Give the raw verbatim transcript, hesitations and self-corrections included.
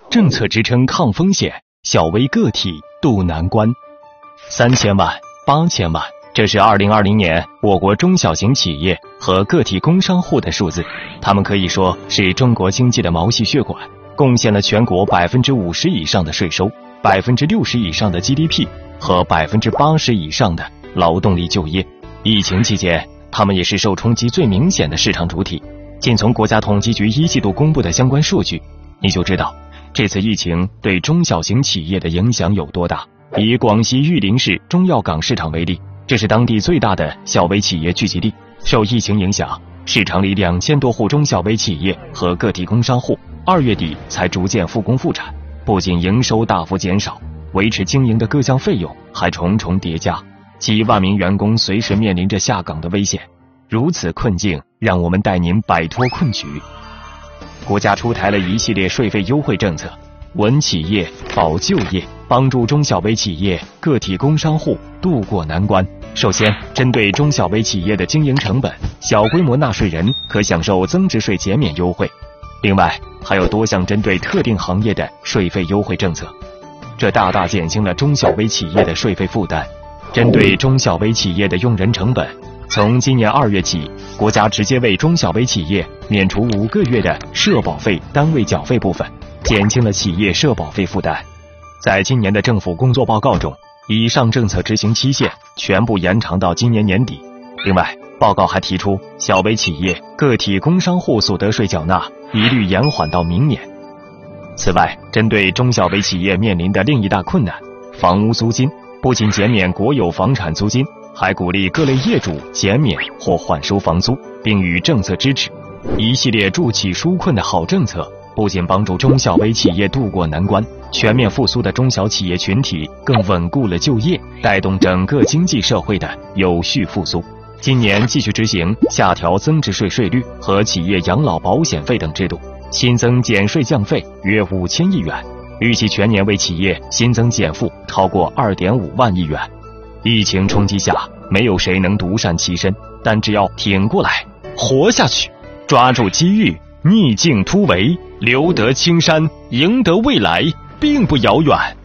政策支撑抗风险，小微个体渡难关。三千万、八千万，这是二零二零年我国中小型企业和个体工商户的数字，他们可以说是中国经济的毛细血管，贡献了全国百分之五十以上的税收、百分之六十以上的 G D P 和百分之八十以上的劳动力就业。疫情期间，他们也是受冲击最明显的市场主体。仅从国家统计局一季度公布的相关数据，你就知道这次疫情对中小型企业的影响有多大。以广西玉林市中药港市场为例，这是当地最大的小微企业聚集地。受疫情影响，市场里两千多户中小微企业和个体工商户二月底才逐渐复工复产，不仅营收大幅减少，维持经营的各项费用还重重叠加，几万名员工随时面临着下岗的危险。如此困境，让我们带您摆脱困局。国家出台了一系列税费优惠政策，稳企业、保就业，帮助中小微企业、个体工商户渡过难关。首先，针对中小微企业的经营成本，小规模纳税人可享受增值税减免优惠。另外，还有多项针对特定行业的税费优惠政策，这大大减轻了中小微企业的税费负担。针对中小微企业的用人成本，从今年二月起，国家直接为中小微企业免除五个月的社保费单位缴费部分，减轻了企业社保费负担。在今年的政府工作报告中，以上政策执行期限全部延长到今年年底。另外，报告还提出，小微企业、个体工商户所得税缴纳一律延缓到明年。此外，针对中小微企业面临的另一大困难——房屋租金，不仅减免国有房产租金，还鼓励各类业主减免或缓收房租，并予政策支持。一系列助企纾困的好政策，不仅帮助中小微企业渡过难关，全面复苏的中小企业群体更稳固了就业，带动整个经济社会的有序复苏。今年继续执行下调增值税税率和企业养老保险费等制度，新增减税降费约五千亿元，预计全年为企业新增减负超过二点五万亿元。疫情冲击下，没有谁能独善其身，但只要挺过来，活下去，抓住机遇，逆境突围，留得青山，赢得未来，并不遥远。